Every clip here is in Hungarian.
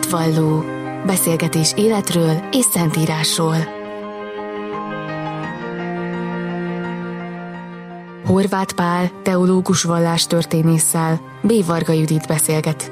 Hitvalló. Beszélgetés életről és szentírásról. Horváth Pál, teológus vallástörténésszel B. Varga Judit beszélget.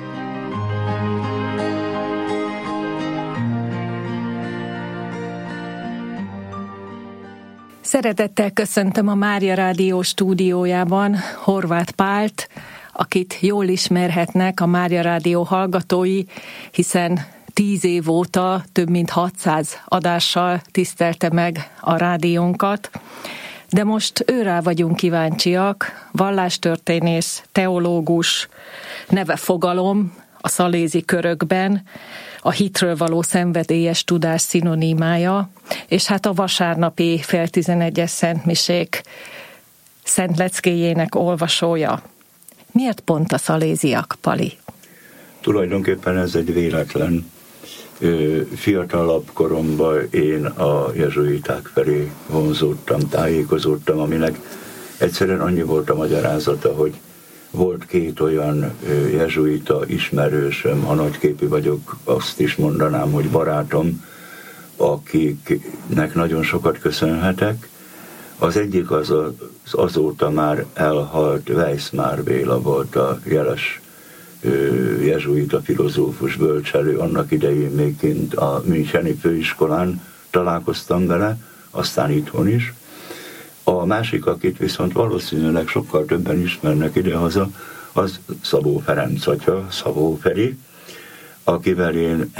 Szeretettel köszöntöm a Mária Rádió stúdiójában Horváth Pált, akit jól ismerhetnek a Mária Rádió hallgatói, hiszen 10 év óta több mint 600 adással tisztelte meg a rádiónkat. De most őrá vagyunk kíváncsiak, vallástörténész, teológus, neve fogalom a szalézi körökben, a hitről való szenvedélyes tudás szinonimája, és hát a vasárnapi fél 11-es szentmisék szentleckéjének olvasója. Miért pont a szaléziak, Pali? Tulajdonképpen ez egy véletlen. Fiatalabb koromban én a jezsuiták felé vonzódtam, tájékozódtam, aminek egyszerűen annyi volt a magyarázata, hogy volt 2 olyan jezsuita ismerősöm, ha nagyképű vagyok, azt is mondanám, hogy barátom, akiknek nagyon sokat köszönhetek. Az egyik az azóta már elhalt Weissmár Béla volt a jeles jezsuita filozófus bölcselő, annak idején még kint a Müncheni főiskolán találkoztam vele, aztán itthon is. A másik, akit viszont valószínűleg sokkal többen ismernek idehaza, az Szabó Ferenc atya, Szabó Feri, akivel én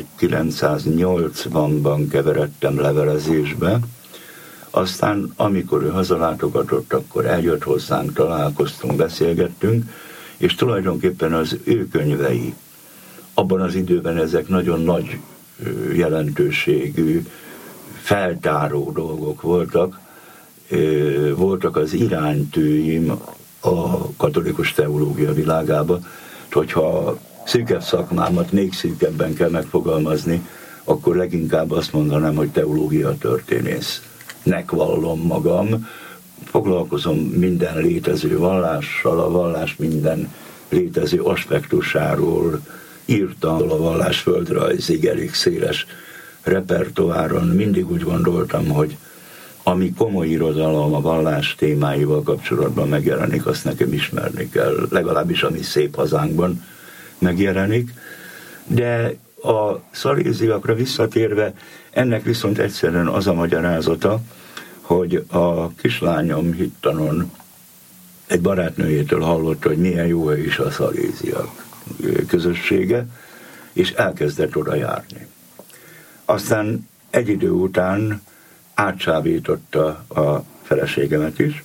1980-ban keveredtem levelezésbe. Aztán, amikor ő hazalátogatott, akkor eljött hozzánk, találkoztunk, beszélgettünk, és tulajdonképpen az ő könyvei, abban az időben ezek nagyon nagy jelentőségű, feltáró dolgok voltak, voltak az iránytűim a katolikus teológia világába, hogyha szűkebb szakmámat még szűkebben kell megfogalmazni, akkor leginkább azt mondanám, hogy teológia történésznek vallom magam, foglalkozom minden létező vallással, a vallás minden létező aspektusáról, írtam a vallás földrajzig elég széles repertoáron. Mindig úgy gondoltam, hogy ami komoly irodalom a vallás témáival kapcsolatban megjelenik, azt nekem ismerni kell, legalábbis ami szép hazánkban megjelenik. De a szaléziakra visszatérve, ennek viszont egyszerűen az a magyarázata, hogy a kislányom hittanon egy barátnőjétől hallotta, hogy milyen jó hely is a szaléziak közössége, és elkezdett oda járni. Aztán egy idő után átsábította a feleségemet is.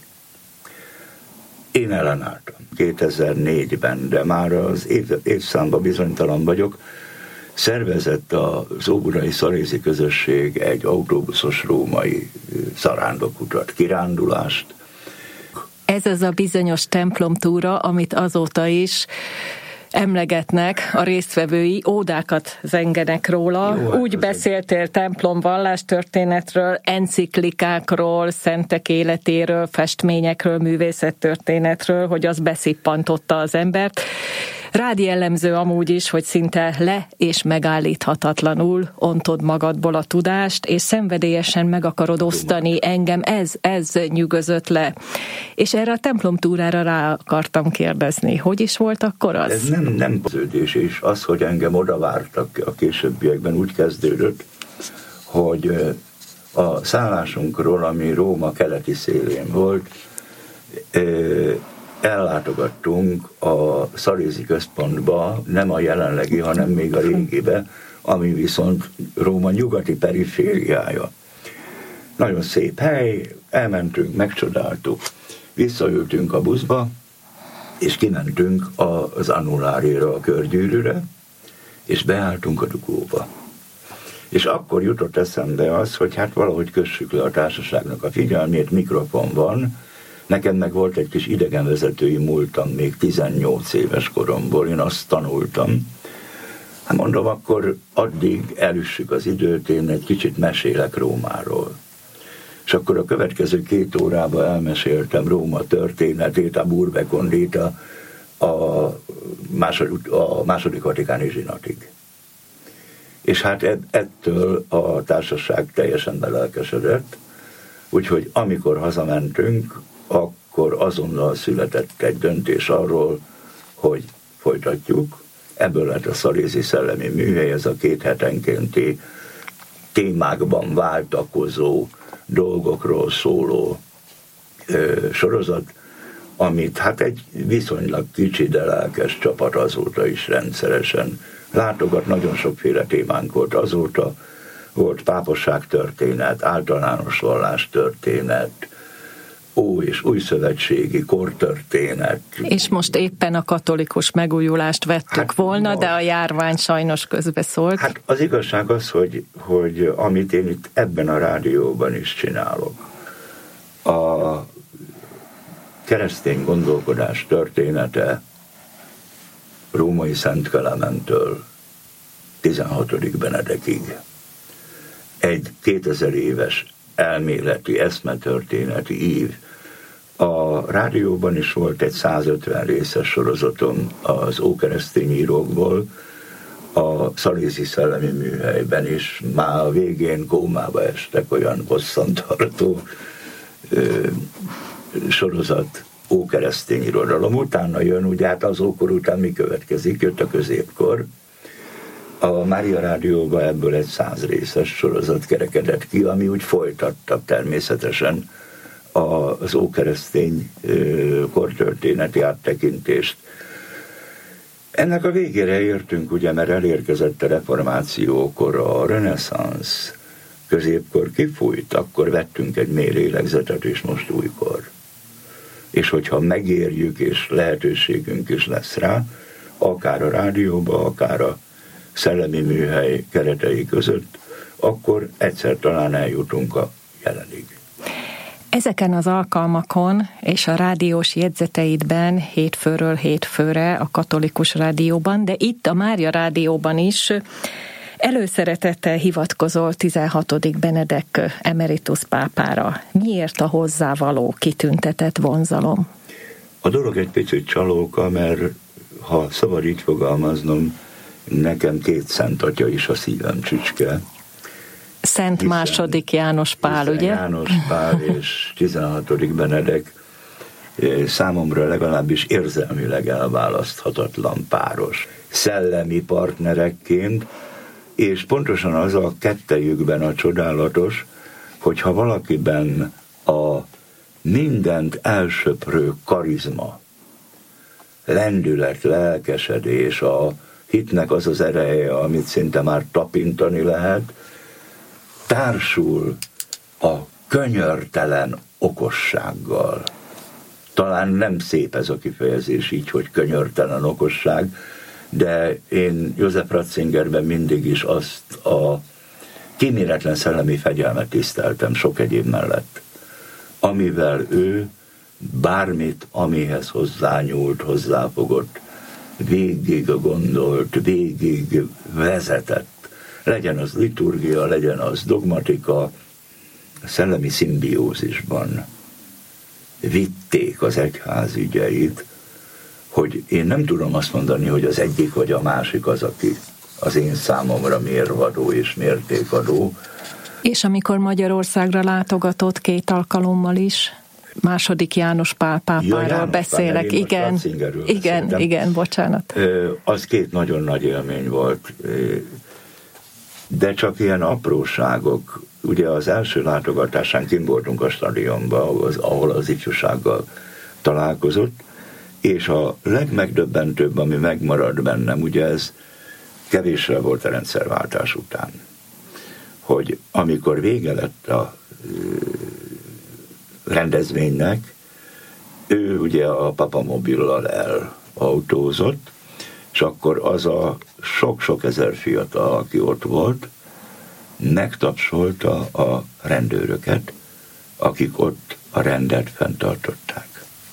Én ellenálltam 2004-ben, de már az évszámban bizonytalan vagyok. Szervezett az óbudai szalézi közösség egy autóbuszos római zarándokutat, kirándulást. Ez az a bizonyos templomtúra, amit azóta is emlegetnek a résztvevői, ódákat zengenek róla. Jó, úgy beszéltél templom vallástörténetről, enciklikákról, szentek életéről, festményekről, művészettörténetről, hogy az beszippantotta az embert. Rád jellemző amúgy is, hogy szinte le- és megállíthatatlanul ontod magadból a tudást, és szenvedélyesen meg akarod osztani. Engem ez nyűgözött le. És erre a templomtúrára rá akartam kérdezni. Hogy is volt akkor az? Ez nem poződés, és az, hogy engem oda vártak a későbbiekben, úgy kezdődött, hogy a szállásunkról, ami Róma keleti szélén volt, ellátogattunk a szalézi központba, nem a jelenlegi, hanem még a régibe, ami viszont Róma nyugati perifériája. Nagyon szép hely, elmentünk, megcsodáltuk, visszaültünk a buszba, és kimentünk az annulárira, a körgyűrűre, és beálltunk a dugóba. És akkor jutott eszembe az, hogy hát valahogy kössük le a társaságnak a figyelmét, mikrofon van. Nekem meg volt egy kis idegenvezetői múltam még 18 éves koromból, én azt tanultam. Hát mondom, akkor addig elüssük az időt, én egy kicsit mesélek Rómáról. És akkor a következő 2 órában elmeséltem Róma történetét, a Burbe Condita a második vatikáni zsinatig. És hát ettől a társaság teljesen belelkesedett, úgyhogy amikor hazamentünk, akkor azonnal született egy döntés arról, hogy folytatjuk. Ebből lett a Szalézi Szellemi Műhely, ez a 2 hetenkénti témákban váltakozó dolgokról szóló sorozat, amit hát egy viszonylag kicsi, de lelkes csapat azóta is rendszeresen látogat. Nagyon sokféle témánk volt azóta. Volt pápasság történet, általános vallás történet, és újszövetségi kortörténet. És most éppen a katolikus megújulást vettük volna, de a járvány sajnos közbeszólt. Hát az igazság az, hogy amit én itt ebben a rádióban is csinálok, a keresztény gondolkodás története római Szent Kelementől 16. Benedekig egy 2000 éves elméleti, eszmetörténeti ív. A rádióban is volt egy 150 részes sorozatom az ókeresztény írókból, a Szalézi Szellemi Műhelyben is már a végén kómába estek, olyan hosszantartó sorozat ókeresztény irodalom. Utána jön, ugye hát az ókor után mi következik? Jött a középkor. A Mária Rádióban ebből egy 100 részes sorozat kerekedett ki, ami úgy folytatta természetesen az ókeresztény kortörténeti áttekintést. Ennek a végére értünk, ugye, mert elérkezett a reformációkor, a reneszánsz, középkor kifújt, akkor vettünk egy mély lélegzetet, és most újkor. És hogyha megérjük, és lehetőségünk is lesz rá, akár a rádióba, akár a Szellemi Műhely keretei között, akkor egyszer talán eljutunk a jelenig. Ezeken az alkalmakon és a rádiós jegyzeteidben hétfőről hétfőre a katolikus rádióban, de itt a Mária Rádióban is előszeretettel hivatkozol 16. Benedek emeritus pápára. Miért a hozzávaló kitüntetett vonzalom? A dolog egy picit csalóka, mert ha szabad így fogalmaznom, nekem 2 szent atya is a szívem csücske. Szent második János Pál, ugye? János Pál és 16. Benedek számomra legalábbis érzelmileg elválaszthatatlan páros. Szellemi partnerekként, és pontosan az a kettejükben a csodálatos, hogyha valakiben a mindent elsöprő karizma, lendület, lelkesedés, a hitnek az az ereje, amit szinte már tapintani lehet, társul a könyörtelen okossággal. Talán nem szép ez a kifejezés így, hogy könyörtelen okosság, de én József Ratzingerben mindig is azt a kíméletlen szellemi fegyelmet tiszteltem sok egyéb mellett, amivel ő bármit, amihez hozzányúlt, hozzáfogott, végig gondolt, végig vezetett. Legyen az liturgia, legyen az dogmatika, szellemi szimbiózisban vitték az egyház ügyeit, hogy én nem tudom azt mondani, hogy az egyik vagy a másik az, aki az én számomra mérvadó és mértékadó. És amikor Magyarországra látogatott 2 alkalommal is, második János Pál pápáról beszélek. Igen, bocsánat. Az 2 nagyon nagy élmény volt, de csak ilyen apróságok. Ugye az első látogatásán kint voltunk a stadionban, ahol az ifjúsággal találkozott, és a legmegdöbbentőbb, ami megmaradt bennem, ugye ez kevéssel volt a rendszerváltás után, hogy amikor vége lett a rendezvénynek, ő ugye a papamobillal elautózott, és akkor az a sok-sok ezer fiatal, aki ott volt, megtapsolta a rendőröket, akik ott a rendet fenntartották.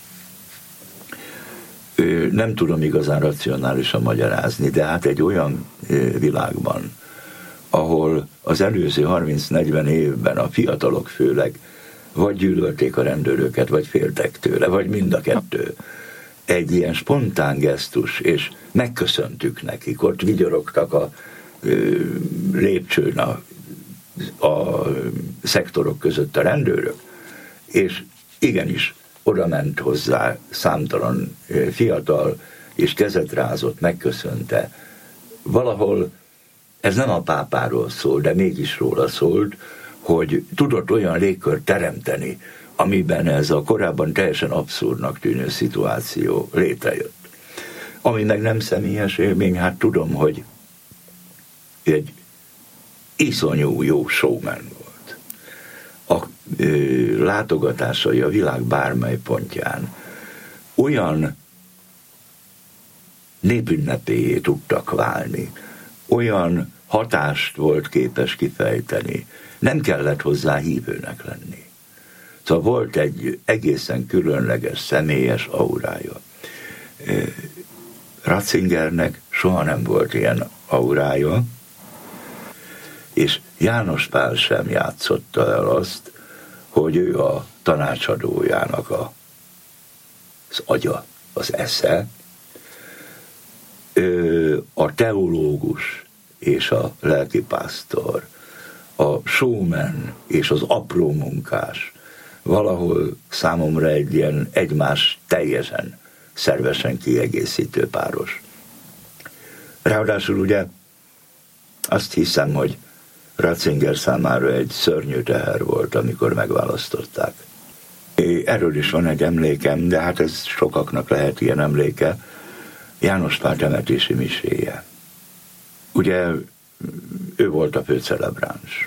Nem tudom igazán racionálisan magyarázni, de hát egy olyan világban, ahol az előző 30-40 évben a fiatalok főleg vagy gyűlölték a rendőröket, vagy féltek tőle, vagy mind a kettő. Egy ilyen spontán gesztus, és megköszöntük nekik, ott vigyorogtak a lépcsőn a szektorok között a rendőrök, és igenis oda ment hozzá számtalan fiatal, és kezet rázott, megköszönte. Valahol ez nem a pápáról szól, de mégis róla szólt, hogy tudott olyan légkört teremteni, amiben ez a korábban teljesen abszurdnak tűnő szituáció létrejött. Ami meg nem személyes élmény, hát tudom, hogy egy iszonyú jó showman volt. A látogatásai a világ bármely pontján olyan népünnepéjé tudtak válni, olyan hatást volt képes kifejteni, nem kellett hozzá hívőnek lenni. Szóval volt egy egészen különleges, személyes aurája. Ratzingernek soha nem volt ilyen aurája, és János Pál sem játszotta el azt, hogy ő a tanácsadójának az agya, az esze, a teológus és a lelkipásztor, a showman és az apró munkás, valahol számomra egy ilyen egymás teljesen szervesen kiegészítő páros. Ráadásul ugye azt hiszem, hogy Ratzinger számára egy szörnyű teher volt, amikor megválasztották. Erről is van egy emlékem, de hát ez sokaknak lehet ilyen emléke, János Pál temetési miséje. Ugye ő volt a főcelebráns.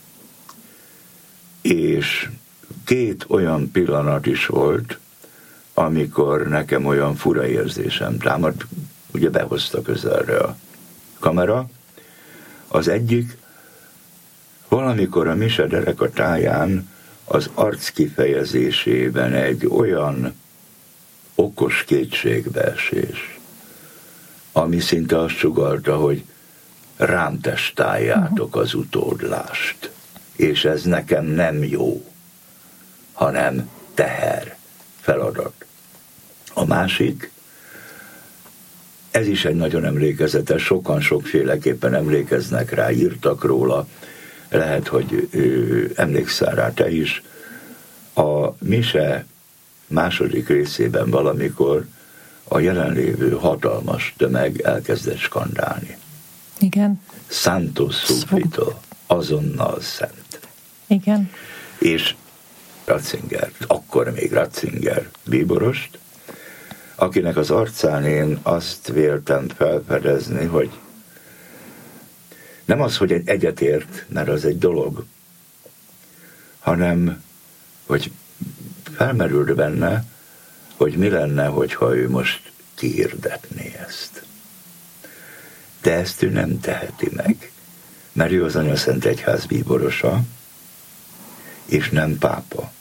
És 2 olyan pillanat is volt, amikor nekem olyan fura érzésem támad, ugye behozta közelre a kamera. Az egyik, valamikor a mise dereka táján az arc kifejezésében egy olyan okos kétségbeesés, ami szinte azt sugallta, hogy rám testáljátok az utódlást, és ez nekem nem jó, hanem teher, feladat. A másik, ez is egy nagyon emlékezetes, sokan sokféleképpen emlékeznek rá, írtak róla, lehet, hogy emlékszel rá te is. A mise második részében valamikor a jelenlévő hatalmas tömeg elkezdett skandálni. Igen. Santo subito, azonnal szent. Igen. És Ratzinger, akkor még Ratzinger bíborost, akinek az arcán én azt véltem felfedezni, hogy nem az, hogy egy egyetért, mert az egy dolog, hanem, hogy felmerült benne, hogy mi lenne, hogyha ő most kihirdetné ezt. De ezt ő nem teheti meg, mert ő az Anyaszent Egyház bíborosa, és nem pápa.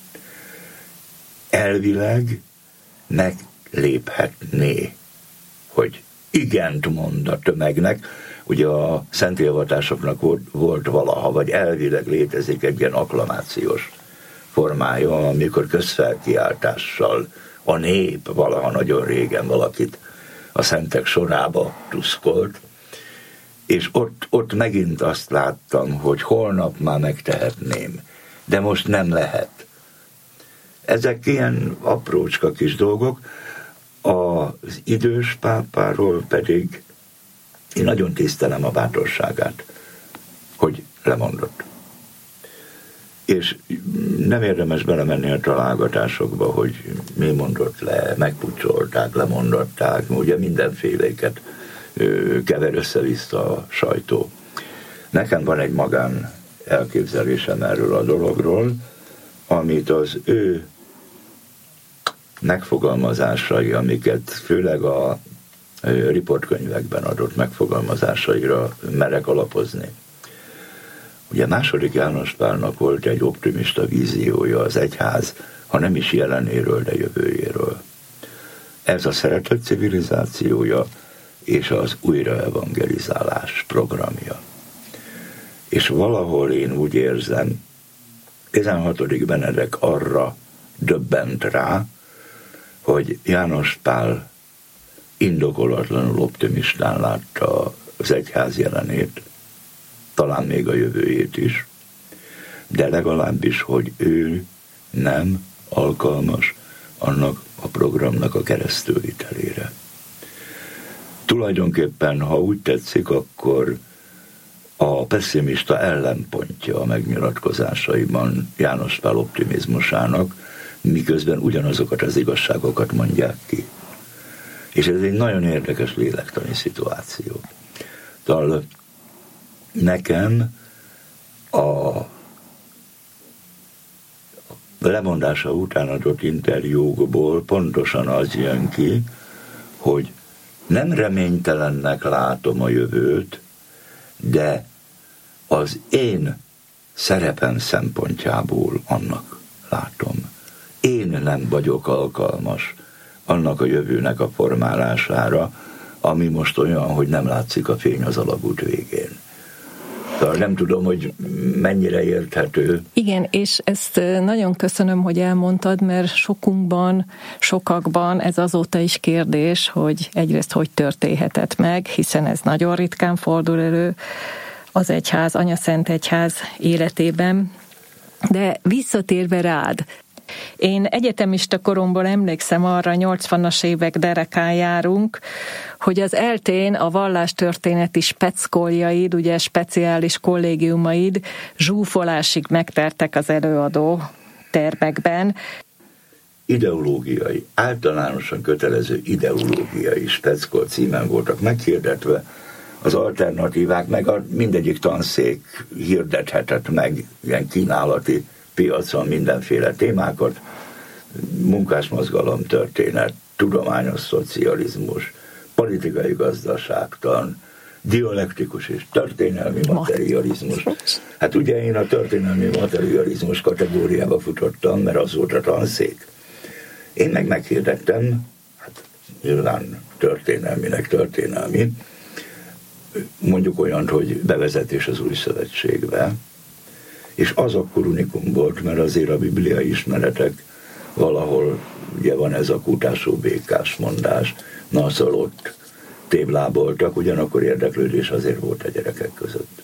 Elvileg megléphetné, hogy igent mond a tömegnek. Ugye a szentélvatásoknak volt valaha, vagy elvileg létezik egy ilyen akklamációs formája, amikor közfelkiáltással a nép valaha nagyon régen valakit a szentek sorába tuszkolt, és ott megint azt láttam, hogy holnap már megtehetném, de most nem lehet. Ezek ilyen aprócska kis dolgok, az idős pápáról pedig én nagyon tisztelem a bátorságát, hogy lemondott. És nem érdemes belemenni a találgatásokba, hogy mi mondott le, megpucsolták, lemondották, ugye mindenféléket kever össze-vissza a sajtó. Nekem van egy magán elképzelésem erről a dologról, amit az ő megfogalmazásai, amiket főleg a riportkönyvekben adott megfogalmazásaira merek alapozni. Ugye második János Pálnak volt egy optimista víziója az egyház, ha nem is jelenéről, de jövőjéről. Ez a szeretet civilizációja és az újraevangelizálás programja. És valahol én úgy érzem, 16. Benedek arra döbbent rá, hogy János Pál indokolatlanul optimistán látta az egyház jelenét, talán még a jövőjét is, de legalábbis, hogy ő nem alkalmas annak a programnak a keresztülvitelére. Tulajdonképpen, ha úgy tetszik, akkor a pessimista ellenpontja a megnyilatkozásaiban János Pál optimizmusának, miközben ugyanazokat az igazságokat mondják ki. És ez egy nagyon érdekes lélektani szituáció. Tehát nekem a lemondása után adott interjúkból pontosan az jön ki, hogy nem reménytelennek látom a jövőt, de az én szerepem szempontjából annak látom. Én nem vagyok alkalmas annak a jövőnek a formálására, ami most olyan, hogy nem látszik a fény az alagút végén. Tehát nem tudom, hogy mennyire érthető. Igen, és ezt nagyon köszönöm, hogy elmondtad, mert sokakban ez azóta is kérdés, hogy egyrészt hogy történhetett meg, hiszen ez nagyon ritkán fordul elő az egyház, Anyaszent Egyház életében. De visszatérve rád, én egyetemista koromból emlékszem arra, 80-as évek derekán járunk, hogy az eltén a vallástörténeti speckóliaid, ugye speciális kollégiumaid zsúfolásig megtertek az előadó termekben. Ideológiai, általánosan kötelező ideológiai speckol címen voltak meghirdetve, az alternatívák, meg mindegyik tanszék hirdethetett meg ilyen kínálati piacon mindenféle témákat, munkásmozgalom történet, tudományos szocializmus, politikai gazdaságtan, dialektikus és történelmi materializmus. Hát ugye én a történelmi materializmus kategóriába futottam, mert az volt a tanszék. Én meg meghirdettem, hát nyilván történelmi, mondjuk olyan, hogy bevezetés az Új Szövetségbe, és az akkor unikum volt, mert azért a bibliai ismeretek valahol, ugye van ez a kutásó békás mondás, na szóval ott tébláboltak, ugyanakkor érdeklődés azért volt a gyerekek között.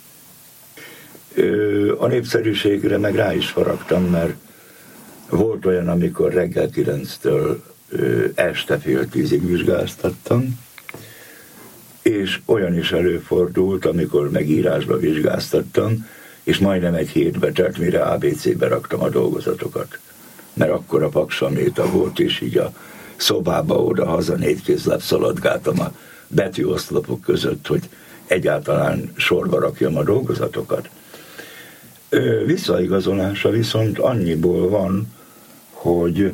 A népszerűségre meg rá is faragtam, mert volt olyan, amikor reggel 9-től este fél 10-ig vizsgáztattam, és olyan is előfordult, amikor meg írásba vizsgáztattam, és majdnem egy hétbe telt, mire ABC-be raktam a dolgozatokat. Mert akkor a paksaméta volt, és így a szobába oda-haza 4 kézláb szaladgáltam a betűoszlopok között, hogy egyáltalán sorba rakjam a dolgozatokat. Visszaigazolása viszont annyiból van, hogy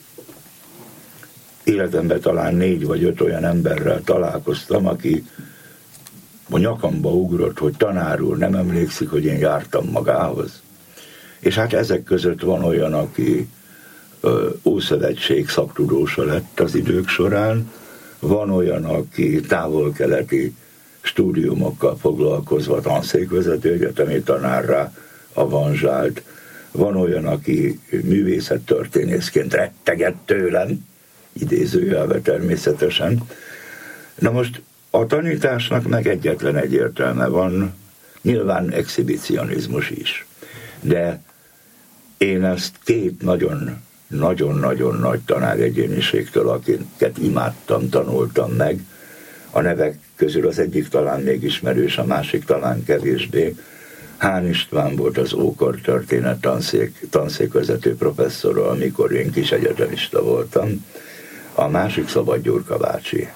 életemben talán 4 vagy 5 olyan emberrel találkoztam, aki a nyakamba ugrott, hogy tanár úr, nem emlékszik, hogy én jártam magához. És hát ezek között van olyan, aki Ószövetség szaktudósa lett az idők során, van olyan, aki távol-keleti stúdiumokkal foglalkozva tanszékvezető egyetemi tanárrá avanzsált, van olyan, aki művészettörténészként rettegett tőlem, idézőjelve természetesen. Na most a tanításnak meg egyetlen egy értelme van, nyilván exhibicionizmus is, de én ezt 2 nagyon-nagyon nagy tanáregyéniségtől, akiket imádtam, tanultam meg, a nevek közül az egyik talán még ismerős, a másik talán kevésbé. Hán István volt az ókor történet tanszékvezető professzora, amikor én kis egyetemista voltam, a másik Szabad Gyurka bácsi.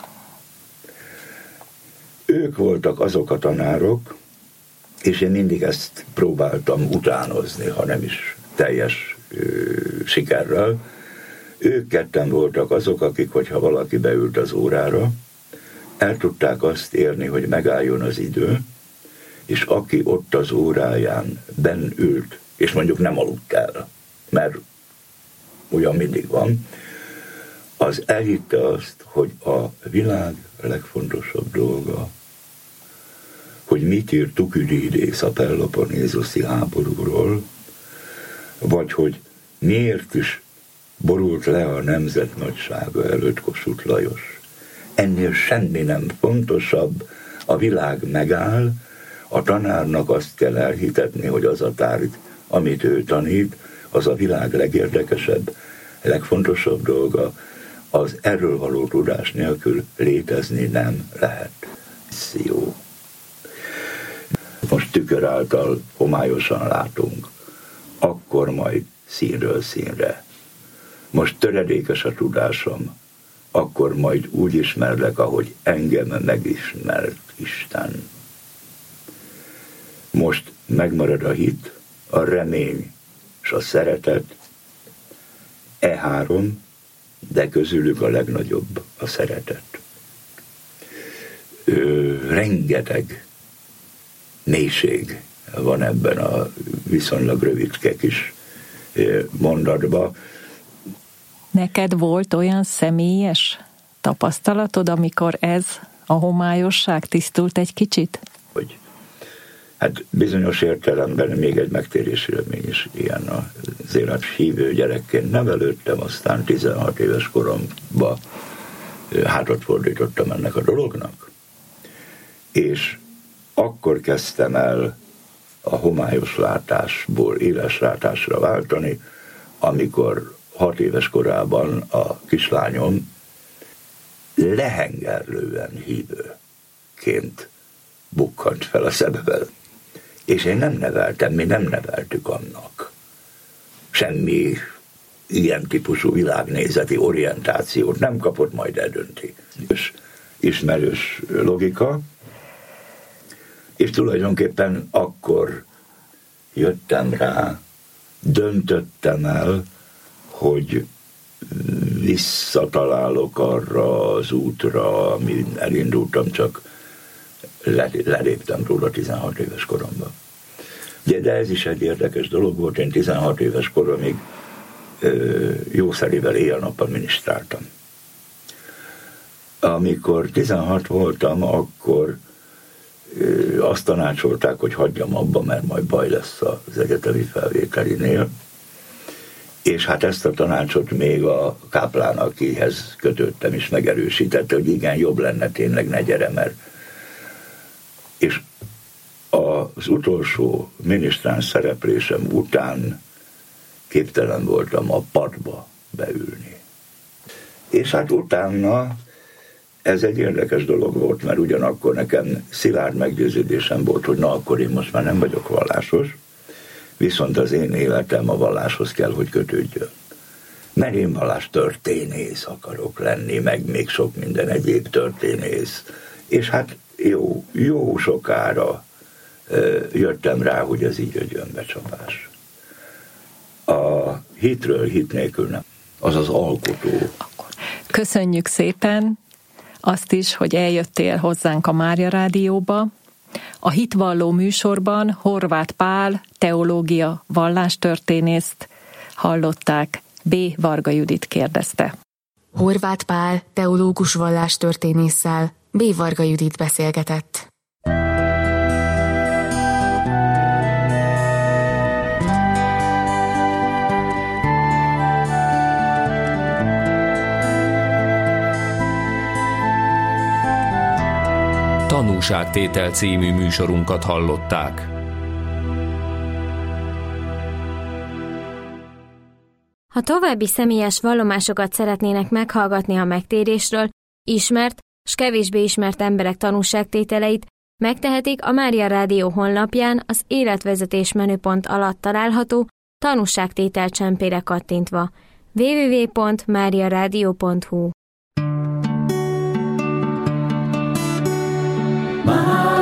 Ők voltak azok a tanárok, és én mindig ezt próbáltam utánozni, ha nem is teljes sikerrel. Ők ketten voltak azok, akik, hogyha valaki beült az órára, el tudták azt érni, hogy megálljon az idő, és aki ott az óráján benn ült, és mondjuk nem aludt el, mert olyan mindig van, az elhitte azt, hogy a világ legfontosabb dolga, hogy mit ír Thukydides a Peloponnészoszi háborúról, vagy hogy miért is borult le a nemzet nagysága előtt Kossuth Lajos. Ennél semmi nem fontosabb, A világ megáll, a tanárnak azt kell elhitetni, hogy az a tárgy, amit ő tanít, az a világ legérdekesebb, legfontosabb dolga, az erről való tudás nélkül létezni nem lehet. Jó. Most tükör által homályosan látunk, akkor majd színről színre. Most töredékes a tudásom, akkor majd úgy ismerlek, ahogy engem megismert Isten. Most megmarad a hit, a remény és a szeretet, E3, de közülük a legnagyobb a szeretet. Rengeteg mélység van ebben a viszonylag rövidke kis mondatban. Neked volt olyan személyes tapasztalatod, amikor ez a homályosság tisztult egy kicsit? Hogy hát bizonyos értelemben még egy megtérési remény is ilyen az élet hívő gyerekként nevelődtem, aztán 16 éves koromban hátat fordítottam ennek a dolognak, és akkor kezdtem el a homályos látásból éles látásra váltani, amikor 6 éves korában a kislányom lehengerlően hívőként bukkant fel a szememben. És én nem neveltem, mi nem neveltük annak. Semmi ilyen típusú világnézeti orientációt nem kapott, majd eldönti. És ismerős logika, és tulajdonképpen akkor jöttem rá, döntöttem el, hogy visszatalálok arra az útra, amin elindultam, csak leléptem róla 16 éves koromban. De ez is egy érdekes dolog volt, én 16 éves koromig jószerével éjjel-nappal minisztráltam. Amikor 16 voltam, akkor azt tanácsolták, hogy hagyjam abba, mert majd baj lesz az egyetemi felvételinél. És hát ezt a tanácsot még a káplán, akihez kötöttem is megerősítette, hogy igen, jobb lenne tényleg, ne gyere, mert... És az utolsó minisztráns szereplésem után képtelen voltam a padba beülni. És hát utána ez egy érdekes dolog volt, mert ugyanakkor nekem szilárd meggyőződésem volt, hogy na, akkor én most már nem vagyok vallásos, viszont az én életem a valláshoz kell, hogy kötődjön. Mert én vallástörténész akarok lenni, meg még sok minden egyéb történész. És hát jó sokára jöttem rá, hogy ez így egy önbecsapás. A hitről hit nélkül nem. Az az alkotó. Köszönjük szépen azt is, hogy eljöttél hozzánk a Mária Rádióba. A Hitvalló műsorban Horváth Pál, teológia, vallástörténészt hallották. B. Varga Judit kérdezte. Horváth Pál, teológus vallástörténésszel B. Varga Judit beszélgetett. Tanúságtétel című műsorunkat hallották. Ha további személyes vallomásokat szeretnének meghallgatni a megtérésről, ismert s kevésbé ismert emberek tanúságtételeit, megtehetik a Mária Rádió honlapján az életvezetés menüpont alatt található tanúságtétel csempére kattintva. www.mariaradio.hu